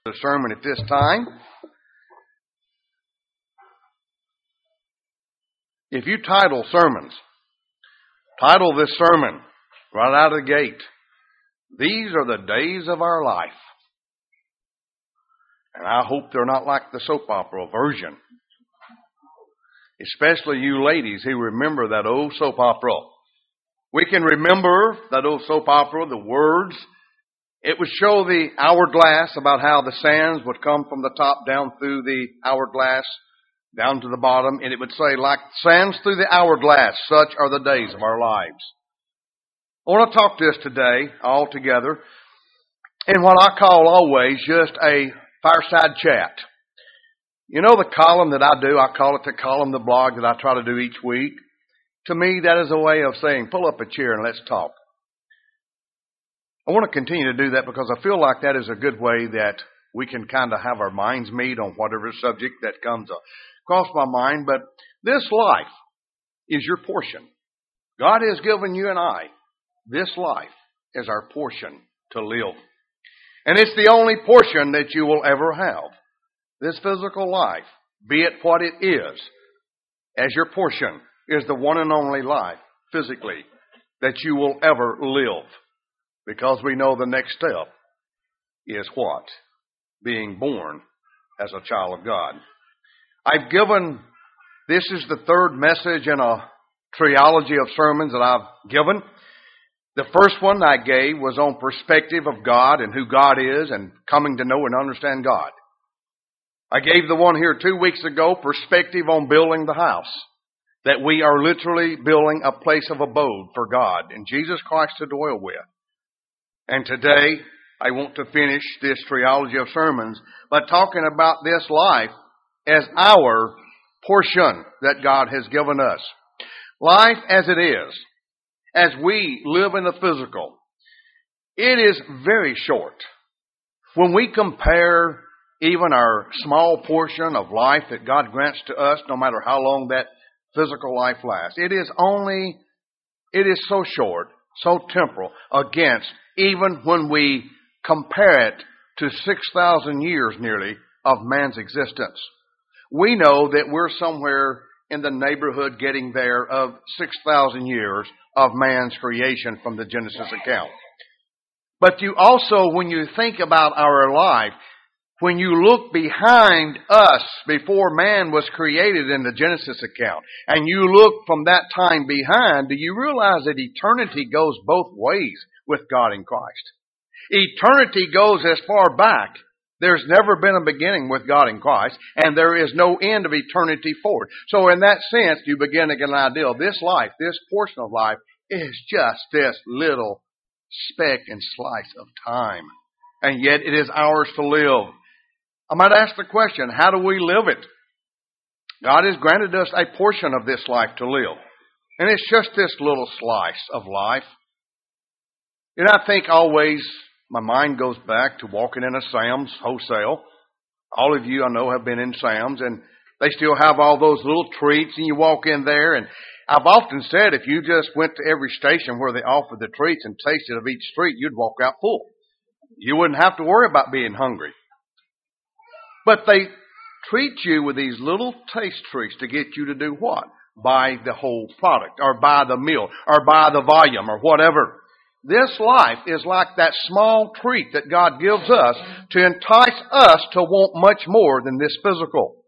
the sermon at this time. If you title this sermon right out of the gate, these are the days of our life. And I hope they're not like the soap opera version. Especially you ladies who remember that old soap opera. We can remember that old soap opera, the words. It would show the hourglass about how the sands would come from the top down through the hourglass, down to the bottom. And it would say, like sands through the hourglass, such are the days of our lives. I want to talk to us today all together in what I call always just a fireside chat. You know the column that I do, I call it the column, the blog that I try to do each week. To me, that is a way of saying, pull up a chair and let's talk. I want to continue to do that because I feel like that is a good way that we can kind of have our minds meet on whatever subject that comes across my mind. But this life is your portion. God has given you and I this life as our portion to live. And it's the only portion that you will ever have. This physical life, be it what it is, as your portion, is the one and only life, physically, that you will ever live. Because we know the next step is what? Being born as a child of God. This is the third message in a trilogy of sermons that I've given. The first one I gave was on perspective of God and who God is and coming to know and understand God. I gave the one here 2 weeks ago, perspective on building the house. That we are literally building a place of abode for God and Jesus Christ to dwell with. And today, I want to finish this trilogy of sermons by talking about this life as our portion that God has given us. Life as it is, as we live in the physical, it is very short. When we compare even our small portion of life that God grants to us, no matter how long that physical life lasts, it is so short, so temporal, against even when we compare it to 6,000 years nearly of man's existence. We know that we're somewhere in the neighborhood getting there of 6,000 years of man's creation from the Genesis account. But you also, when you think about our life, when you look behind us before man was created in the Genesis account, and you look from that time behind, do you realize that eternity goes both ways with God in Christ? Eternity goes as far back. There's never been a beginning with God in Christ, and there is no end of eternity forward. So in that sense, you begin to get an idea. This life, this portion of life, is just this little speck and slice of time. And yet it is ours to live. I might ask the question, how do we live it? God has granted us a portion of this life to live. And it's just this little slice of life. And I think always my mind goes back to walking in a Sam's wholesale. All of you I know have been in Sam's, and they still have all those little treats, and you walk in there. And I've often said if you just went to every station where they offered the treats and tasted of each treat, you'd walk out full. You wouldn't have to worry about being hungry. But they treat you with these little taste treats to get you to do what? Buy the whole product, or buy the meal, or buy the volume, or whatever. This life is like that small treat that God gives us to entice us to want much more than this physical.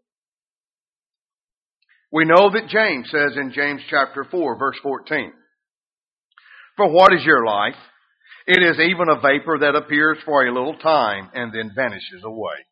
We know that James says in James chapter 4, verse 14, "For what is your life? It is even a vapor that appears for a little time and then vanishes away."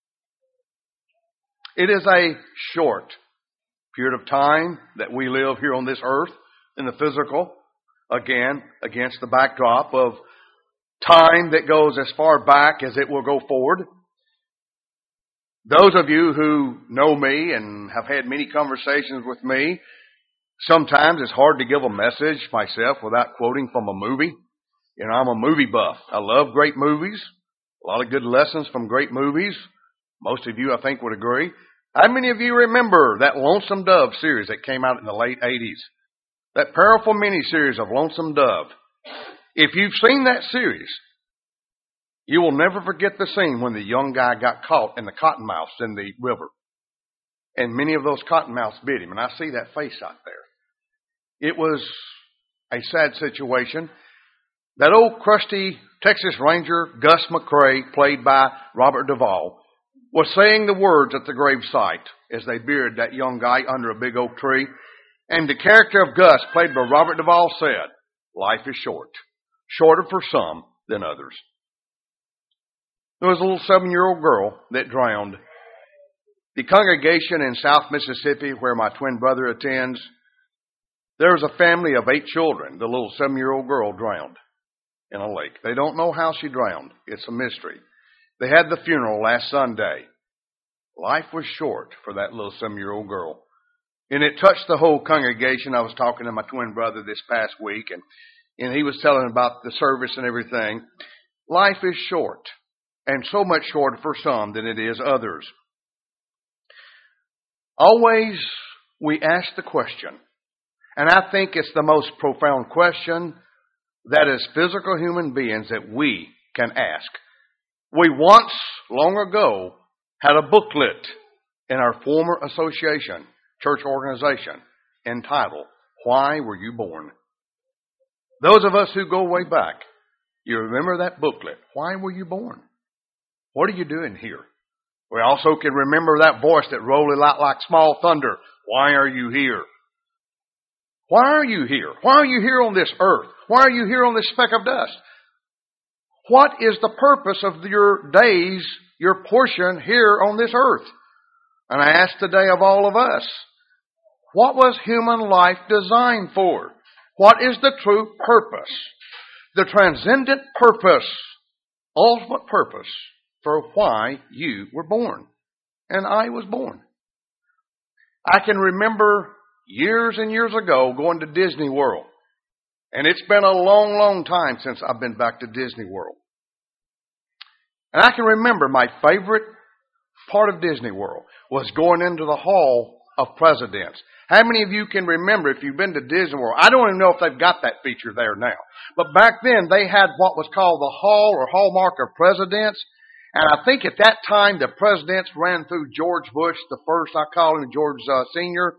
It is a short period of time that we live here on this earth in the physical, again, against the backdrop of time that goes as far back as it will go forward. Those of you who know me and have had many conversations with me, sometimes it's hard to give a message myself without quoting from a movie. You know, I'm a movie buff. I love great movies, a lot of good lessons from great movies. Most of you, I think, would agree. How many of you remember that Lonesome Dove series that came out in the late 80s? That powerful miniseries of Lonesome Dove. If you've seen that series, You will never forget the scene when the young guy got caught in the cottonmouths in the river. And many of those cottonmouths bit him. And I see that face out there. It was a sad situation. That old crusty Texas Ranger, Gus McCrae, played by Robert Duvall, was saying the words at the gravesite as they buried that young guy under a big oak tree. And the character of Gus, played by Robert Duvall, said, "Life is short. Shorter for some than others." There was a little 7-year-old girl that drowned. The congregation in South Mississippi, where my twin brother attends, there was a family of 8 children. The little 7-year-old girl drowned in a lake. They don't know how she drowned. It's a mystery. They had the funeral last Sunday. Life was short for that little 7-year-old girl. And it touched the whole congregation. I was talking to my twin brother this past week, and he was telling about the service and everything. Life is short, and so much shorter for some than it is others. Always we ask the question, and I think it's the most profound question that as physical human beings that we can ask. We once, long ago, had a booklet in our former association, church organization, entitled, "Why Were You Born?" Those of us who go way back, you remember that booklet. Why were you born? What are you doing here? We also can remember that voice that rolled out like small thunder. Why are you here? Why are you here? Why are you here on this earth? Why are you here on this speck of dust? What is the purpose of your days, your portion here on this earth? And I ask today of all of us, what was human life designed for? What is the true purpose? The transcendent purpose, ultimate purpose for why you were born. And I was born. I can remember years and years ago going to Disney World. And it's been a long, long time since I've been back to Disney World. And I can remember my favorite part of Disney World was going into the Hall of Presidents. How many of you can remember if you've been to Disney World? I don't even know if they've got that feature there now. But back then they had what was called the Hall or Hallmark of Presidents. And I think at that time the presidents ran through George Bush, the first, I call him George Sr.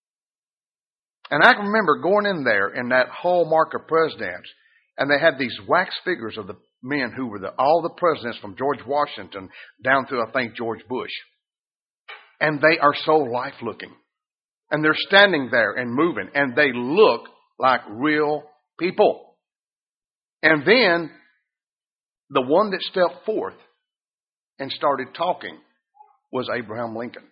And I can remember going in there in that Hallmark of Presidents, and they had these wax figures of the men who were all the presidents from George Washington down through, I think, George Bush. And they are so life-looking. And they're standing there and moving, and they look like real people. And then the one that stepped forth and started talking was Abraham Lincoln.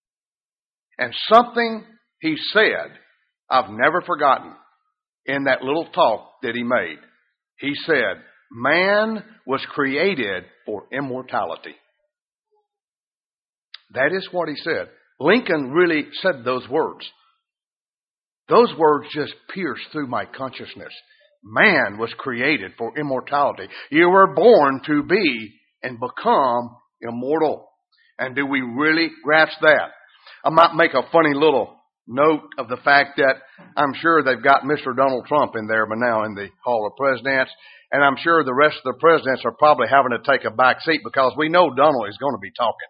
And something he said, I've never forgotten, in that little talk that he made. He said, man was created for immortality. That is what he said. Lincoln really said those words. Those words just pierced through my consciousness. Man was created for immortality. You were born to be and become immortal. And do we really grasp that? I might make a funny little note of the fact that I'm sure they've got Mr. Donald Trump in there by now in the Hall of Presidents. And I'm sure the rest of the presidents are probably having to take a back seat because we know Donald is going to be talking.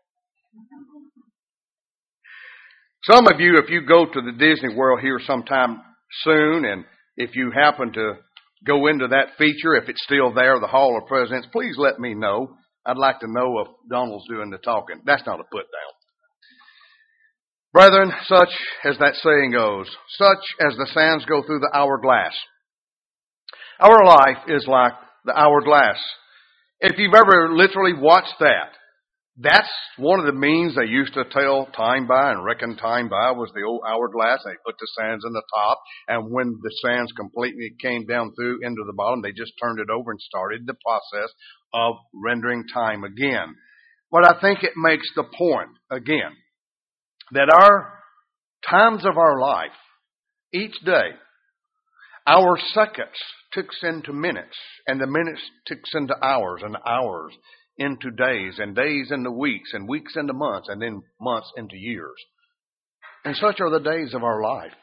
Some of you, if you go to the Disney World here sometime soon, and if you happen to go into that feature, if it's still there, the Hall of Presidents, please let me know. I'd like to know if Donald's doing the talking. That's not a put down. Brethren, such as that saying goes, such as the sands go through the hourglass. Our life is like the hourglass. If you've ever literally watched that, that's one of the means they used to tell time by and reckon time by was the old hourglass. They put the sands in the top, and when the sands completely came down through into the bottom, they just turned it over and started the process of rendering time again. But I think it makes the point, again, that our times of our life, each day, our seconds ticks into minutes, and the minutes ticks into hours, and hours into days, and days into weeks, and weeks into months, and then months into years. And such are the days of our life.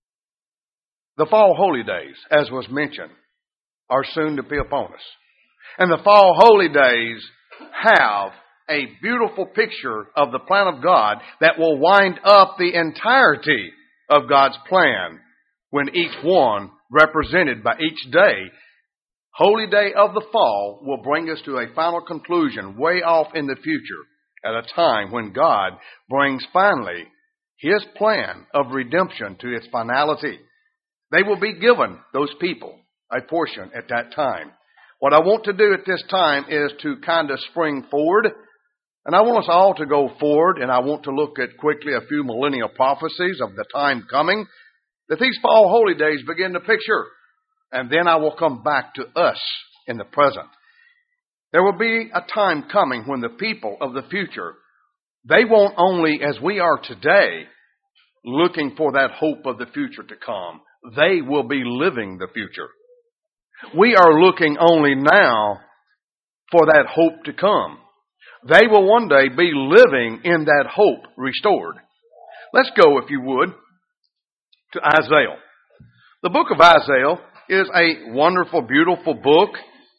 The fall holy days, as was mentioned, are soon to be upon us. And the fall holy days have a beautiful picture of the plan of God that will wind up the entirety of God's plan when each one represented by each day. Holy day of the fall will bring us to a final conclusion way off in the future at a time when God brings finally His plan of redemption to its finality. They will be given, those people, a portion at that time. What I want to do at this time is to kind of spring forward, and I want us all to go forward, and I want to look at quickly a few millennial prophecies of the time coming that these fall holy days begin to picture. And then I will come back to us in the present. There will be a time coming when the people of the future, they won't only, as we are today, looking for that hope of the future to come. They will be living the future. We are looking only now for that hope to come. They will one day be living in that hope restored. Let's go, if you would, to Isaiah. The book of Isaiah is a wonderful, beautiful book,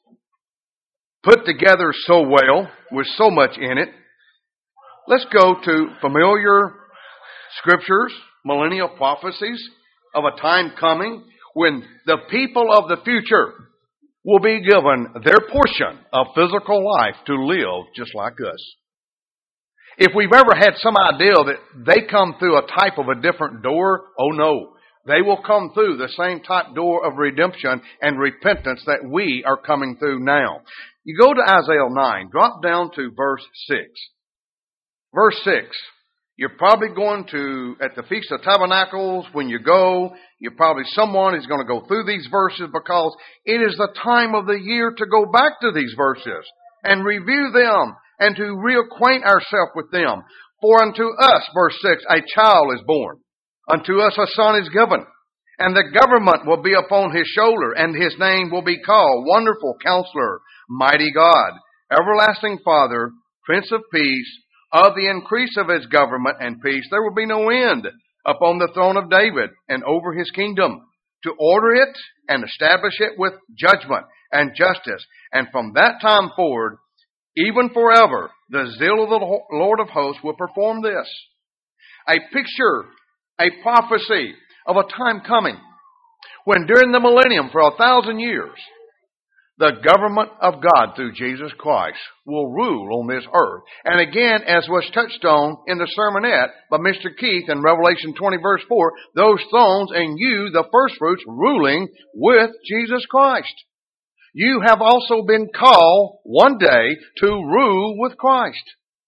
put together so well, with so much in it. Let's go to familiar scriptures, millennial prophecies of a time coming when the people of the future will be given their portion of physical life to live just like us. If we've ever had some idea that they come through a type of a different door, oh no. They will come through the same type door of redemption and repentance that we are coming through now. You go to Isaiah 9, drop down to verse 6. Verse 6, you're probably going to, at the Feast of Tabernacles, when you go, someone is going to go through these verses because it is the time of the year to go back to these verses and review them and to reacquaint ourselves with them. For unto us, verse 6, a child is born. Unto us a son is given, and the government will be upon his shoulder, and his name will be called Wonderful Counselor, Mighty God, Everlasting Father, Prince of Peace. Of the increase of his government and peace there will be no end upon the throne of David and over his kingdom, to order it and establish it with judgment and justice. And from that time forward, even forever, the zeal of the Lord of hosts will perform this. A picture, a prophecy of a time coming when during the millennium for 1,000 years, the government of God through Jesus Christ will rule on this earth. And again, as was touched on in the sermonette by Mr. Keith in Revelation 20 verse 4, those thrones and you, the firstfruits, ruling with Jesus Christ. You have also been called one day to rule with Christ.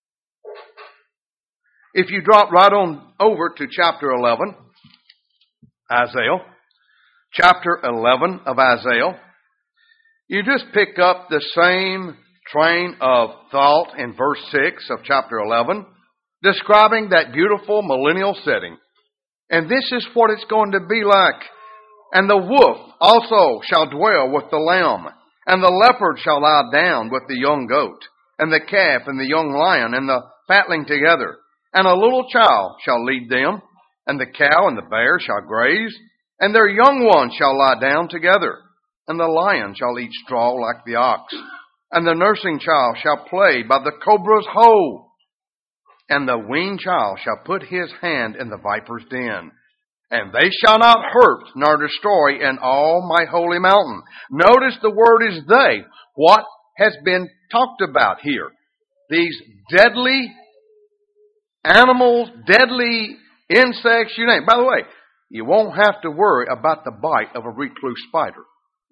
If you drop right on over to chapter 11, Isaiah, chapter 11 of Isaiah, you just pick up the same train of thought in verse 6 of chapter 11, describing that beautiful millennial setting. And this is what it's going to be like. And the wolf also shall dwell with the lamb, and the leopard shall lie down with the young goat, and the calf and the young lion and the fatling together. And a little child shall lead them, and the cow and the bear shall graze, and their young ones shall lie down together. And the lion shall eat straw like the ox, and the nursing child shall play by the cobra's hole, and the weaned child shall put his hand in the viper's den. And they shall not hurt nor destroy in all my holy mountain. Notice the word is they. What has been talked about here? These deadly animals, deadly insects, you name it. By the way, you won't have to worry about the bite of a recluse spider.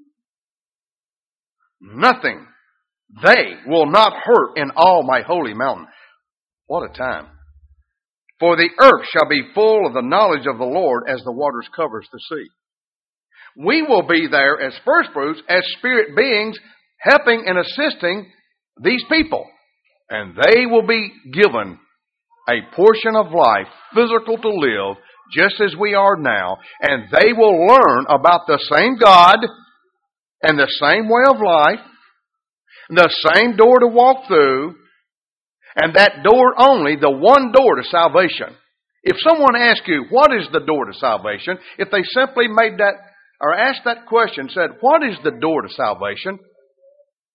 Nothing. They will not hurt in all my holy mountain. What a time. For the earth shall be full of the knowledge of the Lord as the waters covers the sea. We will be there as firstfruits, as spirit beings, helping and assisting these people. And they will be given a portion of life, physical to live, just as we are now. And they will learn about the same God and the same way of life, the same door to walk through, and that door only, the one door to salvation. If someone asks you, what is the door to salvation? If they simply made that, or asked that question, said, what is the door to salvation?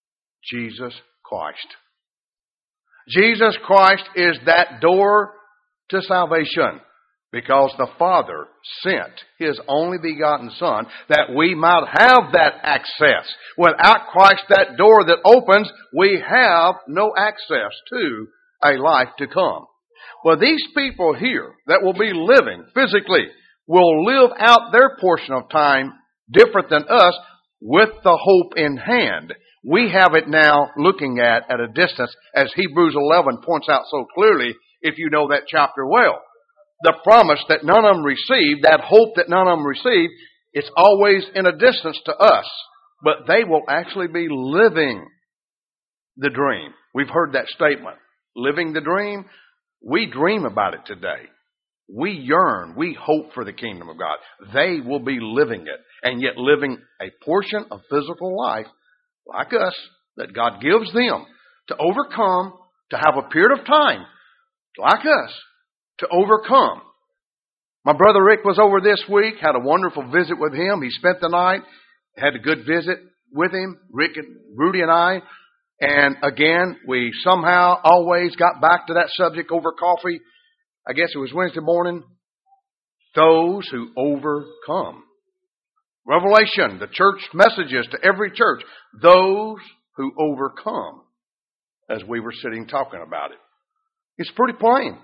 Jesus Christ. Jesus Christ is that door to salvation, because the Father sent His only begotten Son that we might have that access. Without Christ, that door that opens, we have no access to a life to come. Well, these people here that will be living physically will live out their portion of time different than us with the hope in hand. We have it now looking at a distance, as Hebrews 11 points out so clearly, if you know that chapter well. The promise that none of them received, that hope that none of them received, it's always in a distance to us. But they will actually be living the dream. We've heard that statement. Living the dream. We dream about it today. We yearn, we hope for the kingdom of God. They will be living it, and yet living a portion of physical life like us that God gives them to overcome, to have a period of time like us to overcome. My brother Rick was over this week, had a wonderful visit with him. He spent the night, had a good visit with him, Rick and Rudy and I. And again, we somehow always got back to that subject over coffee. I guess it was Wednesday morning. Those who overcome. Revelation, the church messages to every church. Those who overcome. As we were sitting talking about it. It's pretty plain.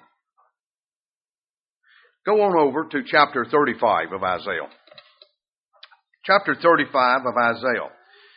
Go on over to chapter 35 of Isaiah. Chapter 35 of Isaiah.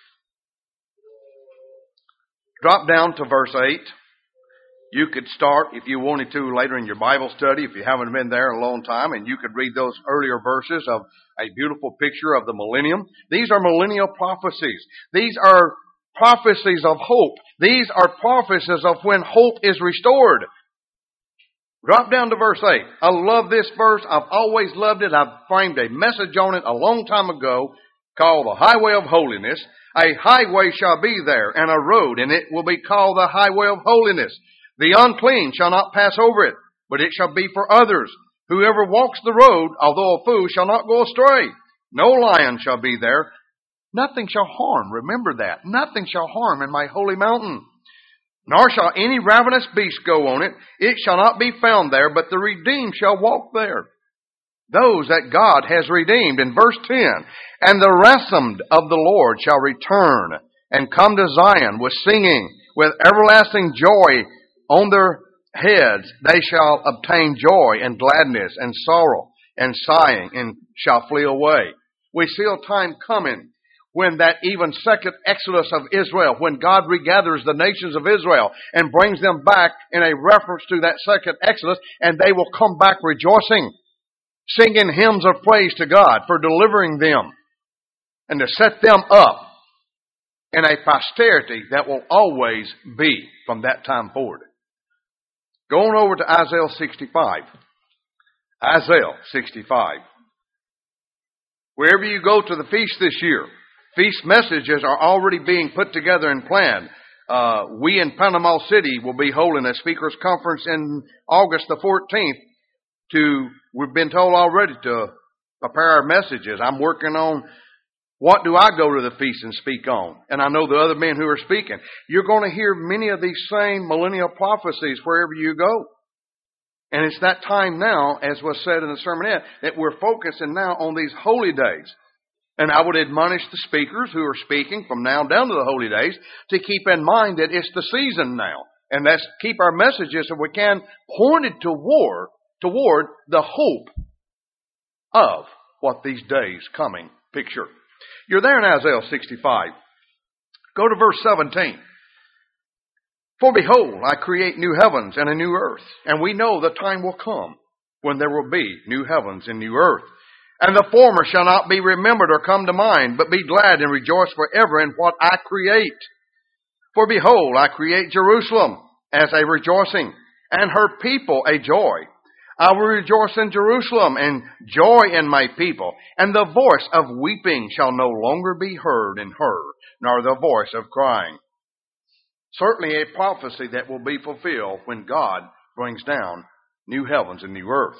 Drop down to verse 8. You could start, if you wanted to, later in your Bible study, if you haven't been there a long time, and you could read those earlier verses of a beautiful picture of the millennium. These are millennial prophecies. These are prophecies of hope. These are prophecies of when hope is restored. Drop down to verse 8. I love this verse. I've always loved it. I've framed a message on it a long time ago called the Highway of Holiness. A highway shall be there, and a road, and it will be called the Highway of Holiness. The unclean shall not pass over it, but it shall be for others. Whoever walks the road, although a fool, shall not go astray. No lion shall be there. Nothing shall harm. Remember that. Nothing shall harm in my holy mountain. Nor shall any ravenous beast go on it. It shall not be found there, but the redeemed shall walk there. Those that God has redeemed. In verse 10, and the ransomed of the Lord shall return and come to Zion with singing, with everlasting joy on their heads. They shall obtain joy and gladness and sorrow and sighing, and shall flee away. We see a time coming when that even second exodus of Israel, when God regathers the nations of Israel and brings them back in a reference to that second exodus, and they will come back rejoicing, singing hymns of praise to God for delivering them and to set them up in a posterity that will always be from that time forward. Go on over to Isaiah 65. Isaiah 65. Wherever you go to the feast this year, feast messages are already being put together and planned. We in Panama City will be holding a speakers conference in August the 14th. We've been told already to prepare our messages. I'm working on what do I go to the feast and speak on. And I know the other men who are speaking. You're going to hear many of these same millennial prophecies wherever you go. And it's that time now, as was said in the sermonette, that we're focusing now on these holy days. And I would admonish the speakers who are speaking from now down to the holy days to keep in mind that it's the season now. And let's keep our messages, if we can, pointed toward the hope of what these days coming picture. You're there in Isaiah 65. Go to verse 17. For behold, I create new heavens and a new earth. And we know the time will come when there will be new heavens and new earth. And the former shall not be remembered or come to mind, but be glad and rejoice forever in what I create. For behold, I create Jerusalem as a rejoicing, and her people a joy. I will rejoice in Jerusalem and joy in my people. And the voice of weeping shall no longer be heard in her, nor the voice of crying. Certainly a prophecy that will be fulfilled when God brings down new heavens and new earth.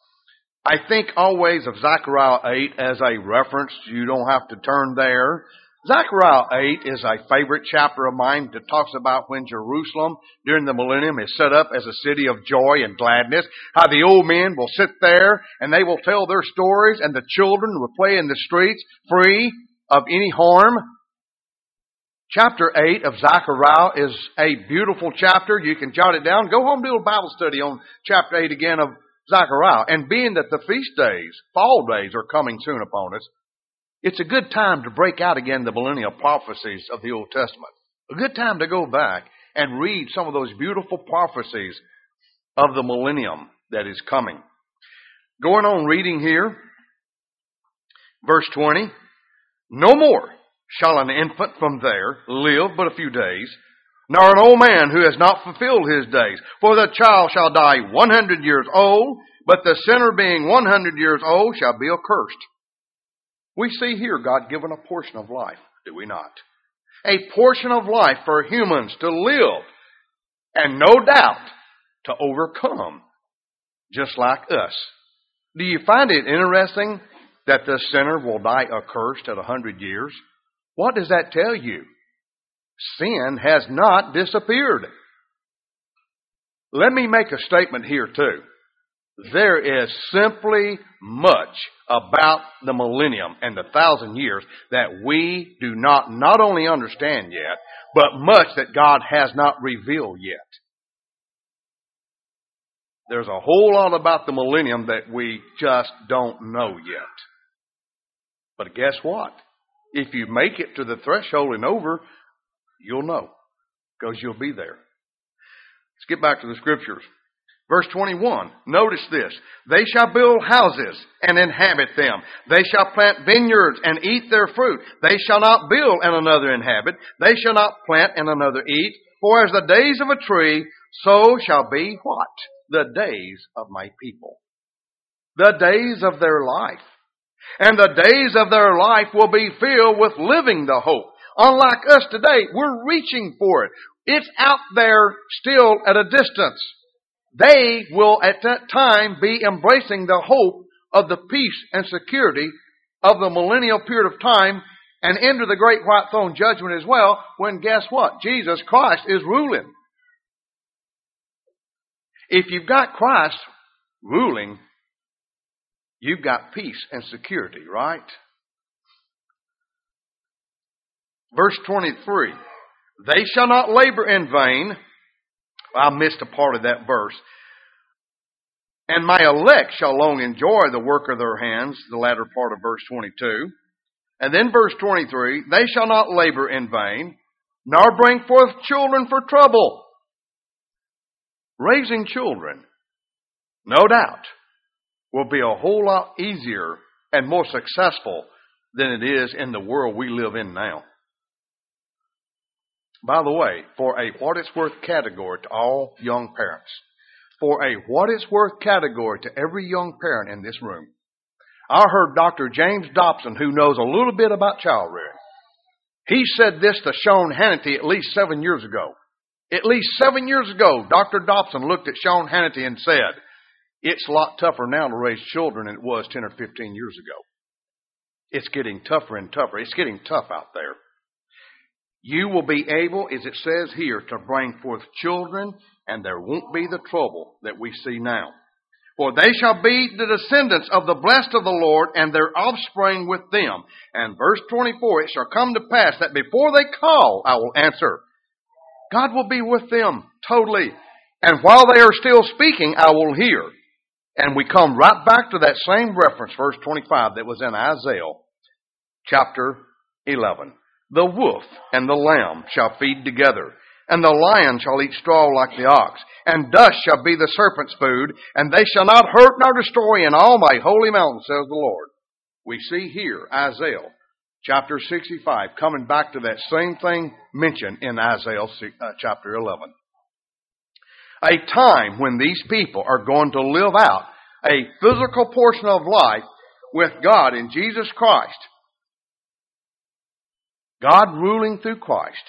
I think always of Zechariah 8 as a reference. You don't have to turn there. Zechariah 8 is a favorite chapter of mine that talks about when Jerusalem during the millennium is set up as a city of joy and gladness. How the old men will sit there and they will tell their stories and the children will play in the streets free of any harm. Chapter 8 of Zechariah is a beautiful chapter. You can jot it down. Go home and do a Bible study on chapter 8 again of Zechariah. And being that the feast days, fall days, are coming soon upon us, it's a good time to break out again the millennial prophecies of the Old Testament. A good time to go back and read some of those beautiful prophecies of the millennium that is coming. Going on reading here, verse 20, no more shall an infant from there live but a few days, nor an old man who has not fulfilled his days. For the child shall die 100 years old, but the sinner being 100 years old shall be accursed. We see here God given a portion of life, do we not? A portion of life for humans to live, and no doubt to overcome, just like us. Do you find it interesting that the sinner will die accursed at 100 years? What does that tell you? Sin has not disappeared. Let me make a statement here too. There is simply much about the millennium and the 1,000 years that we do not only understand yet, but much that God has not revealed yet. There's a whole lot about the millennium that we just don't know yet. But guess what? If you make it to the threshold and over, you'll know, because you'll be there. Let's get back to the scriptures. Verse 21, notice this. They shall build houses and inhabit them. They shall plant vineyards and eat their fruit. They shall not build and another inhabit. They shall not plant and another eat. For as the days of a tree, so shall be what? The days of my people. The days of their life. And the days of their life will be filled with living the hope. Unlike us today, we're reaching for it. It's out there still at a distance. They will at that time be embracing the hope of the peace and security of the millennial period of time and enter the great white throne judgment as well, when guess what? Jesus Christ is ruling. If you've got Christ ruling, you've got peace and security, right? Verse 23, they shall not labor in vain. I missed a part of that verse. And my elect shall long enjoy the work of their hands, the latter part of verse 22. And then verse 23, they shall not labor in vain, nor bring forth children for trouble. Raising children, no doubt, will be a whole lot easier and more successful than it is in the world we live in now. By the way, for a what it's worth category to all young parents, for a what it's worth category to every young parent in this room, I heard Dr. James Dobson, who knows a little bit about child rearing. He said this to Sean Hannity at least 7 years ago. At least 7 years ago, Dr. Dobson looked at Sean Hannity and said, it's a lot tougher now to raise children than it was 10 or 15 years ago. It's getting tougher and tougher. It's getting tough out there. You will be able, as it says here, to bring forth children, and there won't be the trouble that we see now. For they shall be the descendants of the blessed of the Lord, and their offspring with them. And verse 24, it shall come to pass that before they call, I will answer. God will be with them totally. And while they are still speaking, I will hear. And we come right back to that same reference, verse 25, that was in Isaiah chapter 11. The wolf and the lamb shall feed together, and the lion shall eat straw like the ox, and dust shall be the serpent's food, and they shall not hurt nor destroy in all my holy mountain, says the Lord. We see here Isaiah chapter 65 coming back to that same thing mentioned in Isaiah chapter 11. A time when these people are going to live out a physical portion of life with God in Jesus Christ. God ruling through Christ.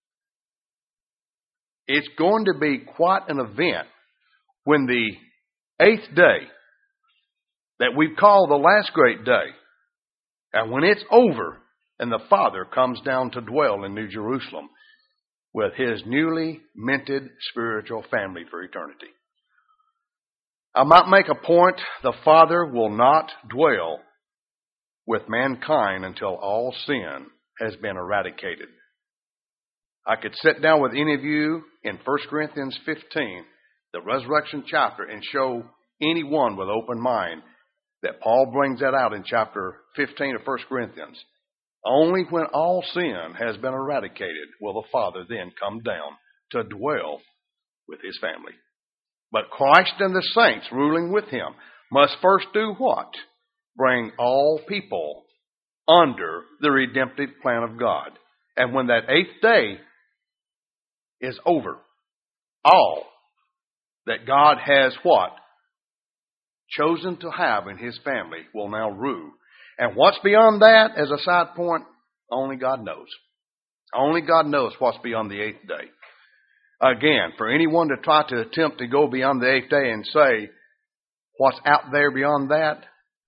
It's going to be quite an event when the 8th day that we call the last great day, and when it's over, And the Father comes down to dwell in New Jerusalem with His newly minted spiritual family for eternity. I might make a point, the Father will not dwell with mankind until all sin has been eradicated. I could sit down with any of you in 1 Corinthians 15, the resurrection chapter, and show anyone with open mind that Paul brings that out in chapter 15 of 1 Corinthians. Only when all sin has been eradicated will the Father then come down to dwell with His family. But Christ and the saints ruling with Him must first do what? Bring all people under the redemptive plan of God. And when that 8th day is over, all that God has what? Chosen to have in His family will now rule. And what's beyond that, as a side point, only God knows. Only God knows what's beyond the 8th day. Again, for anyone to try to attempt to go beyond the 8th day and say what's out there beyond that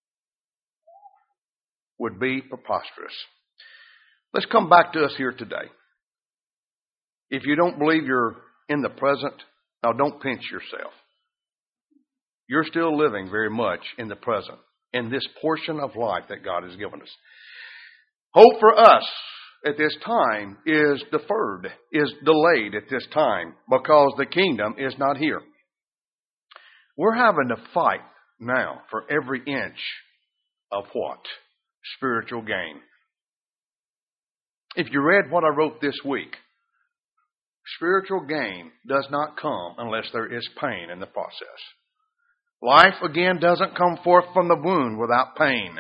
would be preposterous. Let's come back to us here today. If you don't believe you're in the present, now don't pinch yourself. You're still living very much in the present, in this portion of life that God has given us. Hope for us at this time is deferred, is delayed at this time, because the kingdom is not here. We're having to fight now for every inch of what? Spiritual gain. If you read what I wrote this week, spiritual gain does not come unless there is pain in the process. Life, again, doesn't come forth from the womb without pain.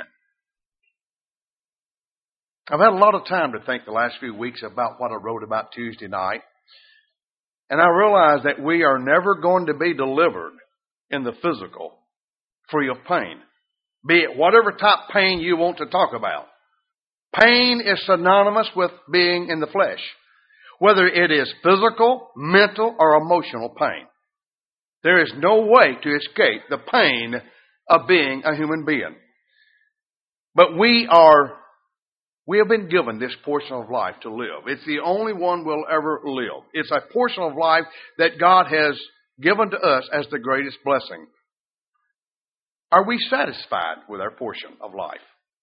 I've had a lot of time to think the last few weeks about what I wrote about Tuesday night. And I realize that we are never going to be delivered in the physical free of pain. Be it whatever type of pain you want to talk about. Pain is synonymous with being in the flesh. Whether it is physical, mental, or emotional pain. There is no way to escape the pain of being a human being. But we have been given this portion of life to live. It's the only one we'll ever live. It's a portion of life that God has given to us as the greatest blessing. Are we satisfied with our portion of life?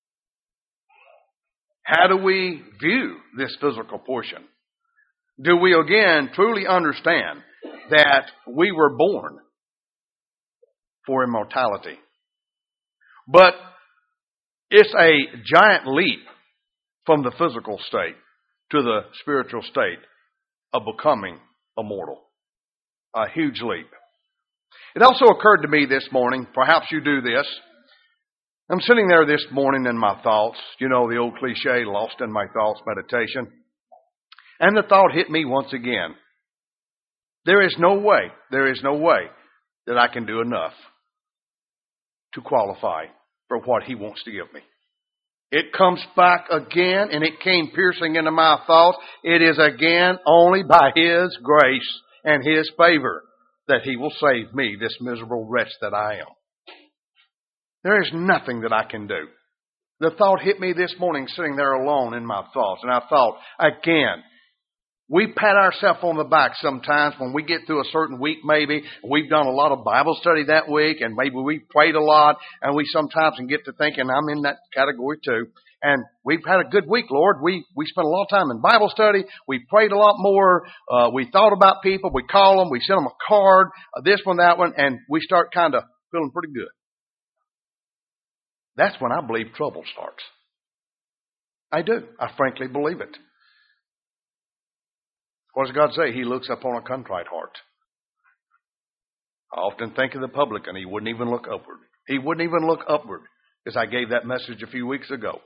How do we view this physical portion? Do we again truly understand that we were born for immortality? But it's a giant leap from the physical state to the spiritual state of becoming immortal. A huge leap. It also occurred to me this morning, perhaps you do this. I'm sitting there this morning in my thoughts, you know, the old cliche, lost in my thoughts meditation. And the thought hit me once again. There is no way that I can do enough to qualify for what He wants to give me. It comes back again, and it came piercing into my thoughts. It is again only by His grace and His favor that He will save me, this miserable wretch that I am. There is nothing that I can do. The thought hit me this morning sitting there alone in my thoughts, and I thought, again, we pat ourselves on the back sometimes when we get through a certain week maybe. We've done a lot of Bible study that week, and maybe we prayed a lot, and we sometimes can get to thinking, I'm in that category too. And we've had a good week, Lord. We spent a lot of time in Bible study. We prayed a lot more. We thought about people. We call them. We send them a card, this one, that one, and we start kind of feeling pretty good. That's when I believe trouble starts. I do. I frankly believe it. What does God say? He looks upon a contrite heart. I often think of the publican. He wouldn't even look upward. He wouldn't even look upward, as I gave that message a few weeks ago.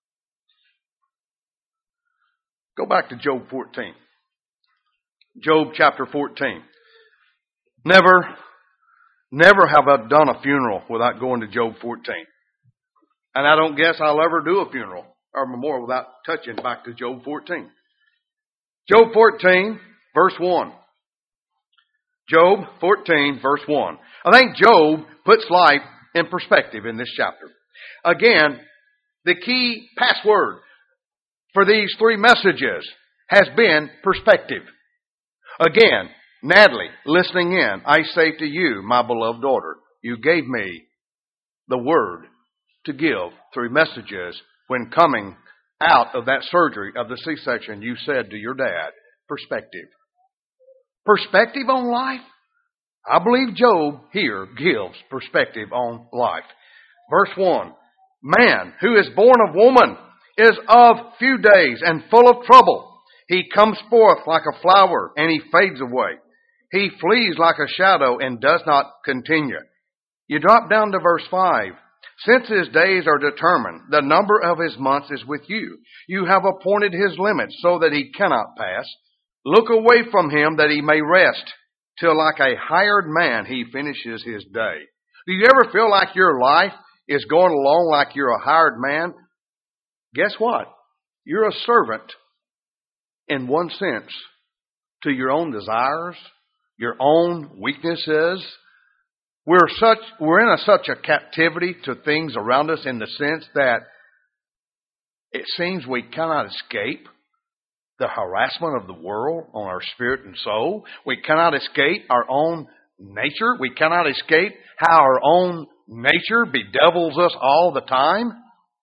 Go back to Job 14. Job chapter 14. Never have I done a funeral without going to Job 14. And I don't guess I'll ever do a funeral or memorial without touching back to Job 14. Job 14, verse 1. Job 14, verse 1. I think Job puts life in perspective in this chapter. Again, the key password for these three messages has been perspective. Again, Natalie, listening in, I say to you, my beloved daughter, you gave me the word to give three messages when coming out of that surgery of the C-section. You said to your dad, perspective. Perspective on life? I believe Job here gives perspective on life. Verse 1, man who is born of woman is of few days and full of trouble. He comes forth like a flower and he fades away. He flees like a shadow and does not continue. You drop down to verse 5. Since his days are determined, the number of his months is with you. You have appointed his limits so that he cannot pass. Look away from him that he may rest, till like a hired man he finishes his day. Do you ever feel like your life is going along like you're a hired man? Guess what? You're a servant in one sense to your own desires, your own weaknesses. We're in such a captivity to things around us in the sense that it seems we cannot escape the harassment of the world on our spirit and soul. We cannot escape our own nature. We cannot escape how our own nature bedevils us all the time.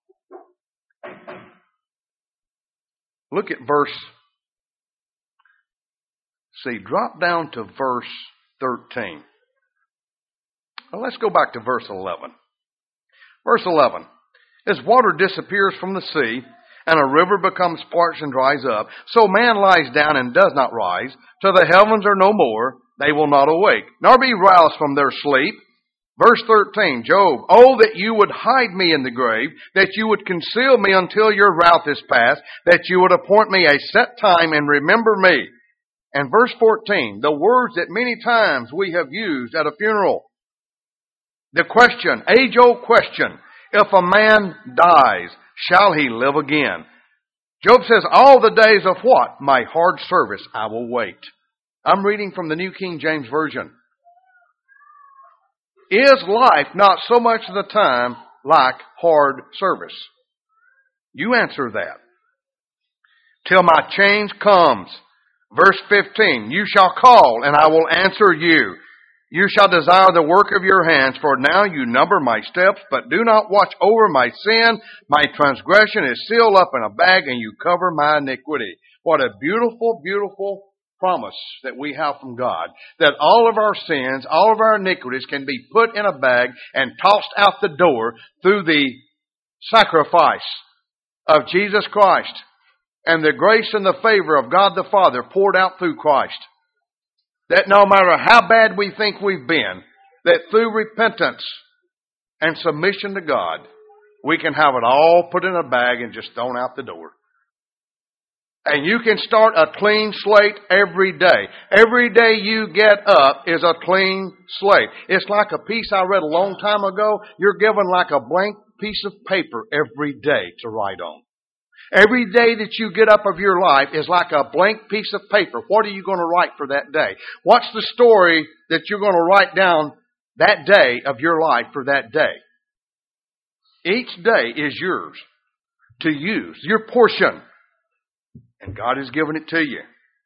Look at drop down to verse 13. Well, let's go back to verse 11. Verse 11. As water disappears from the sea, and a river becomes parched and dries up, so man lies down and does not rise, till the heavens are no more, they will not awake, nor be roused from their sleep. Verse 13, Job, oh, that you would hide me in the grave, that you would conceal me until your wrath is past, that you would appoint me a set time and remember me. And verse 14, the words that many times we have used at a funeral. The question, age-old question, if a man dies, shall he live again? Job says, all the days of what? My hard service I will wait. I'm reading from the New King James Version. Is life not so much of the time like hard service? You answer that. Till my change comes. Verse 15, you shall call and I will answer you. You shall desire the work of your hands, for now you number my steps, but do not watch over my sin. My transgression is sealed up in a bag, and you cover my iniquity. What a beautiful, beautiful promise that we have from God, that all of our sins, all of our iniquities can be put in a bag and tossed out the door through the sacrifice of Jesus Christ and the grace and the favor of God the Father poured out through Christ. That no matter how bad we think we've been, that through repentance and submission to God, we can have it all put in a bag and just thrown out the door. And you can start a clean slate every day. Every day you get up is a clean slate. It's like a piece I read a long time ago. You're given like a blank piece of paper every day to write on. Every day that you get up of your life is like a blank piece of paper. What are you going to write for that day? What's the story that you're going to write down that day of your life for that day? Each day is yours to use, your portion. And God has given it to you.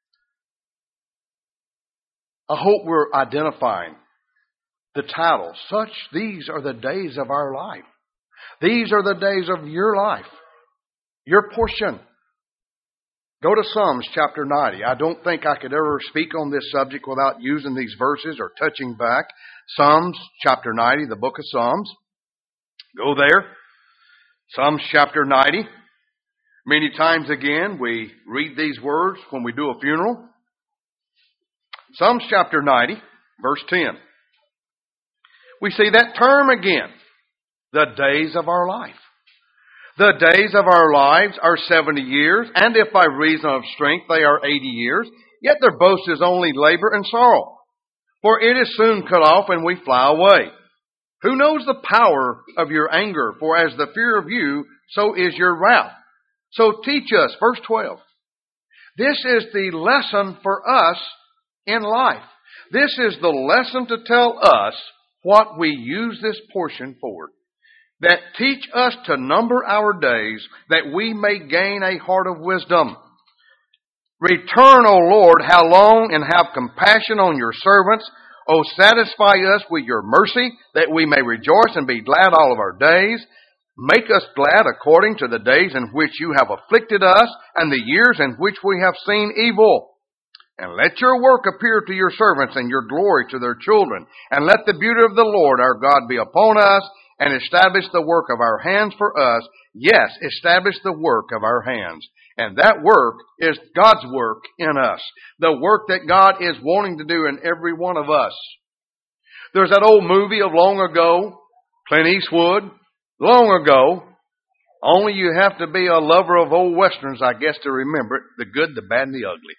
I hope we're identifying the title. These are the days of our life. These are the days of your life. Your portion. Go to Psalms chapter 90. I don't think I could ever speak on this subject without using these verses or touching back. Psalms chapter 90, the book of Psalms. Go there. Psalms chapter 90. Many times again, we read these words when we do a funeral. Psalms chapter 90, verse 10. We see that term again. The days of our life. The days of our lives are 70 years, and if by reason of strength they are 80 years, yet their boast is only labor and sorrow. For it is soon cut off, and we fly away. Who knows the power of your anger? For as the fear of you, so is your wrath. So teach us, verse 12. This is the lesson for us in life. This is the lesson to tell us what we use this portion for. that teach us to number our days, that we may gain a heart of wisdom. Return, O Lord, how long, and have compassion on your servants. O satisfy us with your mercy, that we may rejoice and be glad all of our days. Make us glad according to the days in which you have afflicted us, and the years in which we have seen evil. And let your work appear to your servants, and your glory to their children. And let the beauty of the Lord our God be upon us, and establish the work of our hands for us. Yes, establish the work of our hands. And that work is God's work in us. The work that God is wanting to do in every one of us. There's that old movie of long ago, Clint Eastwood, long ago. Only you have to be a lover of old westerns, I guess, to remember it. The good, the bad, and the ugly.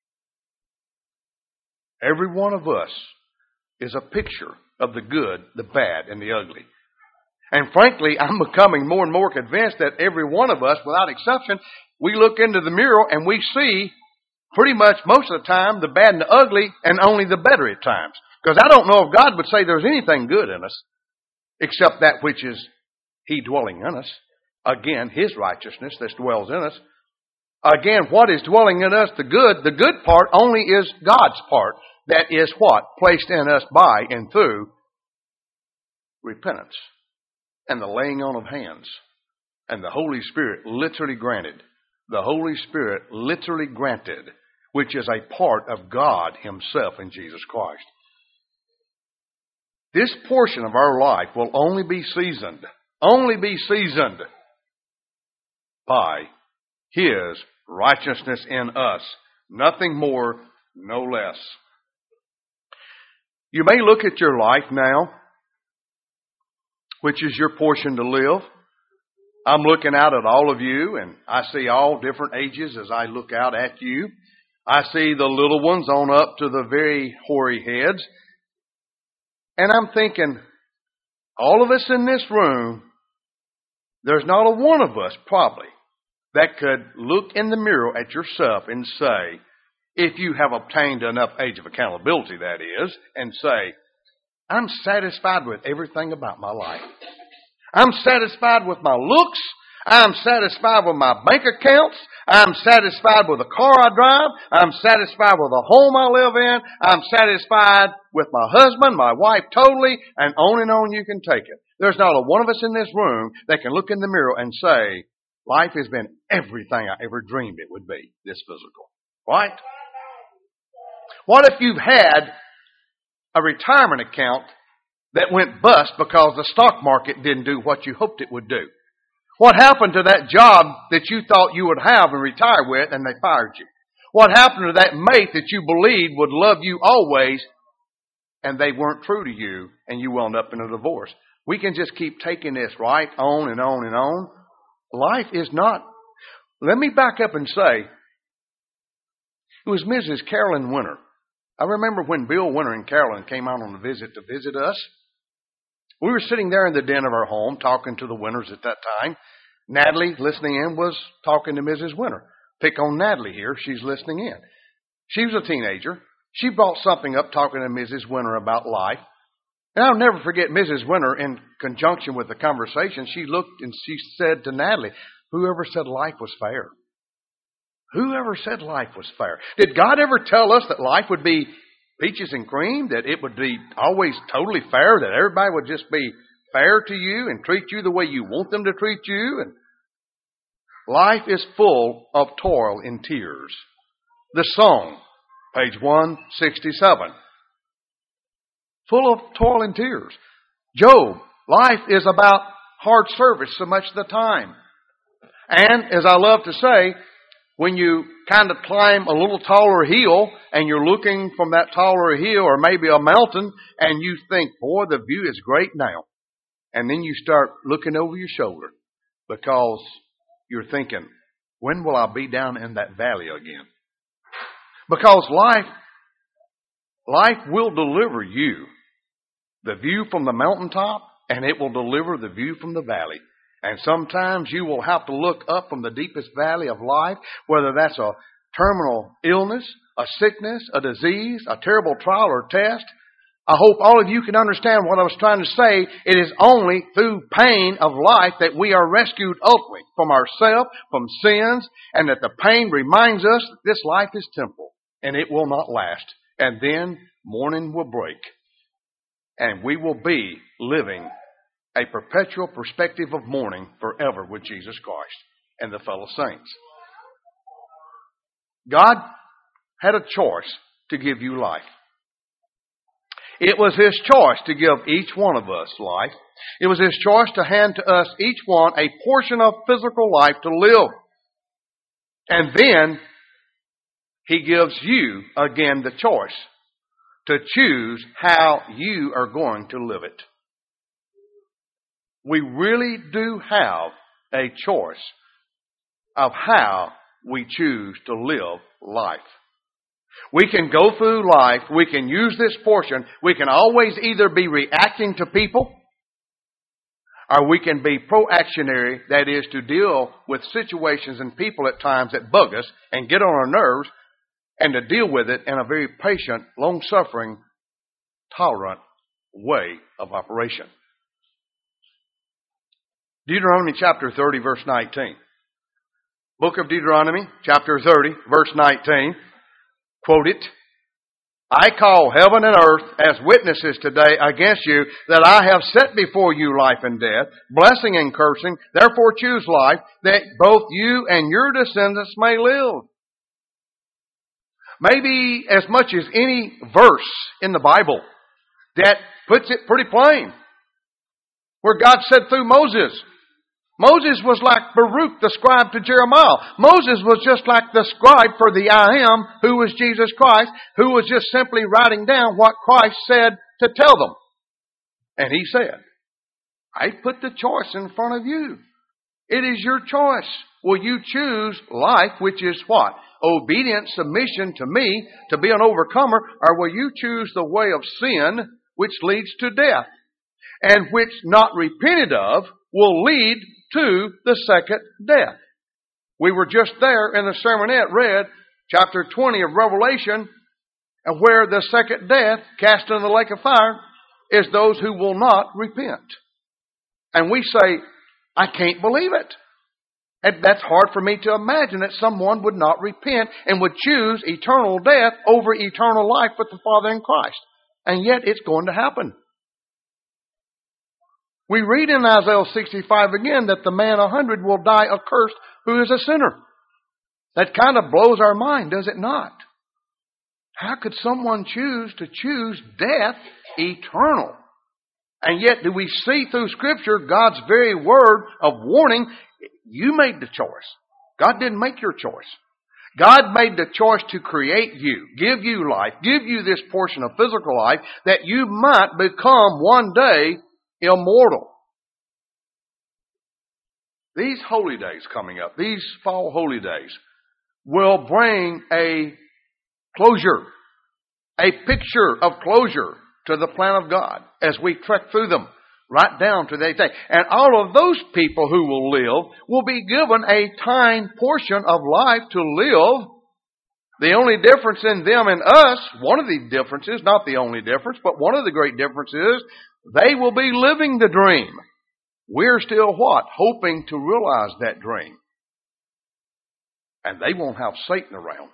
Every one of us is a picture of the good, the bad, and the ugly. And frankly, I'm becoming more and more convinced that every one of us, without exception, we look into the mirror and we see pretty much most of the time the bad and the ugly, and only the better at times. Because I don't know if God would say there's anything good in us except that which is He dwelling in us. Again, His righteousness that dwells in us. Again, what is dwelling in us, the good part only is God's part. That is what? Placed in us by and through repentance and the laying on of hands. And the Holy Spirit literally granted. The Holy Spirit literally granted, which is a part of God Himself in Jesus Christ. This portion of our life will only be seasoned by His righteousness in us. Nothing more, no less. You may look at your life now, which is your portion to live. I'm looking out at all of you, and I see all different ages as I look out at you. I see the little ones on up to the very hoary heads. And I'm thinking, all of us in this room, there's not a one of us probably that could look in the mirror at yourself and say, if you have obtained enough age of accountability, that is, and say, I'm satisfied with everything about my life. I'm satisfied with my looks. I'm satisfied with my bank accounts. I'm satisfied with the car I drive. I'm satisfied with the home I live in. I'm satisfied with my husband, my wife, totally, and on you can take it. There's not a one of us in this room that can look in the mirror and say, life has been everything I ever dreamed it would be, this physical. Right? What if you've had a retirement account that went bust because the stock market didn't do what you hoped it would do? What happened to that job that you thought you would have and retire with, and they fired you? What happened to that mate that you believed would love you always, and they weren't true to you, and you wound up in a divorce? We can just keep taking this right on and on and on. Life is not. Let me back up and say, it was Mrs. Carolyn Winter. I remember when Bill Winter and Carolyn came out on a visit to visit us. We were sitting there in the den of our home talking to the Winters at that time. Natalie, listening in, was talking to Mrs. Winter. Pick on Natalie here. She's listening in. She was a teenager. She brought something up talking to Mrs. Winter about life. And I'll never forget Mrs. Winter, in conjunction with the conversation, she looked and she said to Natalie, whoever said life was fair? Whoever said life was fair? Did God ever tell us that life would be peaches and cream, that it would be always totally fair, that everybody would just be fair to you and treat you the way you want them to treat you? And life is full of toil and tears. The song, page 167. Full of toil and tears. Job, life is about hard service so much of the time. And as I love to say, when you kind of climb a little taller hill and you're looking from that taller hill or maybe a mountain and you think, boy, the view is great now. And then you start looking over your shoulder because you're thinking, when will I be down in that valley again? Because life will deliver you the view from the mountaintop, and it will deliver the view from the valley. And sometimes you will have to look up from the deepest valley of life, whether that's a terminal illness, a sickness, a disease, a terrible trial or test. I hope all of you can understand what I was trying to say. It is only through pain of life that we are rescued ultimately from ourselves, from sins, and that the pain reminds us that this life is temporal and it will not last. And then morning will break and we will be living a perpetual perspective of mourning forever with Jesus Christ and the fellow saints. God had a choice to give you life. It was His choice to give each one of us life. It was His choice to hand to us, each one, a portion of physical life to live. And then He gives you, again, the choice to choose how you are going to live it. We really do have a choice of how we choose to live life. We can go through life, we can use this portion, we can always either be reacting to people, or we can be proactionary, that is to deal with situations and people at times that bug us and get on our nerves, and to deal with it in a very patient, long-suffering, tolerant way of operation. Deuteronomy chapter 30, verse 19. Book of Deuteronomy, chapter 30, verse 19. Quote it. I call heaven and earth as witnesses today against you that I have set before you life and death, blessing and cursing. Therefore choose life, that both you and your descendants may live. Maybe as much as any verse in the Bible that puts it pretty plain. Where God said through Moses was like Baruch, the scribe to Jeremiah. Moses was just like the scribe for the I Am, who was Jesus Christ, who was just simply writing down what Christ said to tell them. And he said, I put the choice in front of you. It is your choice. Will you choose life, which is what? Obedience, submission to me, to be an overcomer, or will you choose the way of sin, which leads to death, and which not repented of will lead to the second death? We were just there in the sermonette read chapter 20 of Revelation, and where the second death, cast into the lake of fire, is those who will not repent. And we say, I can't believe it. And that's hard for me to imagine that someone would not repent and would choose eternal death over eternal life with the Father in Christ. And yet it's going to happen. We read in Isaiah 65 again that the man 100 will die accursed who is a sinner. That kind of blows our mind, does it not? How could someone choose death eternal? And yet do we see through Scripture God's very word of warning, you made the choice. God didn't make your choice. God made the choice to create you, give you life, give you this portion of physical life that you might become one day immortal. These holy days coming up, these fall holy days, will bring a closure, a picture of closure to the plan of God as we trek through them, right down to that day. And all of those people who will live will be given a time portion of life to live. The only difference in them and us, one of the differences, not the only difference, but one of the great differences, they will be living the dream. We're still what? Hoping to realize that dream. And they won't have Satan around.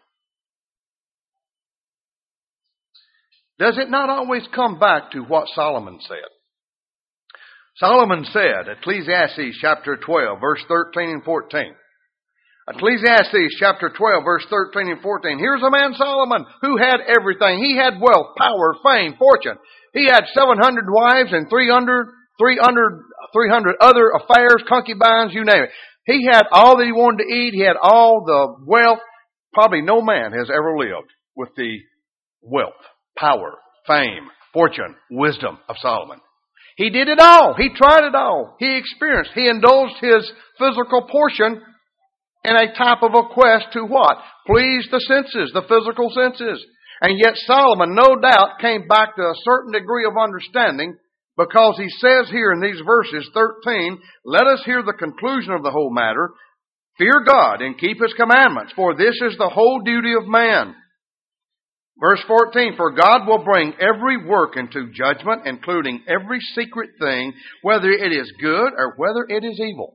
Does it not always come back to what Solomon said? Solomon said, Ecclesiastes chapter 12, verse 13 and 14. Ecclesiastes chapter 12, verse 13 and 14. Here's a man, Solomon, who had everything. He had wealth, power, fame, fortune. He had 700 wives and 300 other affairs, concubines, you name it. He had all that he wanted to eat. He had all the wealth. Probably no man has ever lived with the wealth, power, fame, fortune, wisdom of Solomon. He did it all. He tried it all. He experienced. He indulged his physical portion in a type of a quest to what? Please the senses, the physical senses. And yet Solomon, no doubt, came back to a certain degree of understanding, because he says here in these verses 13, let us hear the conclusion of the whole matter. Fear God and keep His commandments, for this is the whole duty of man. Verse 14, for God will bring every work into judgment, including every secret thing, whether it is good or whether it is evil.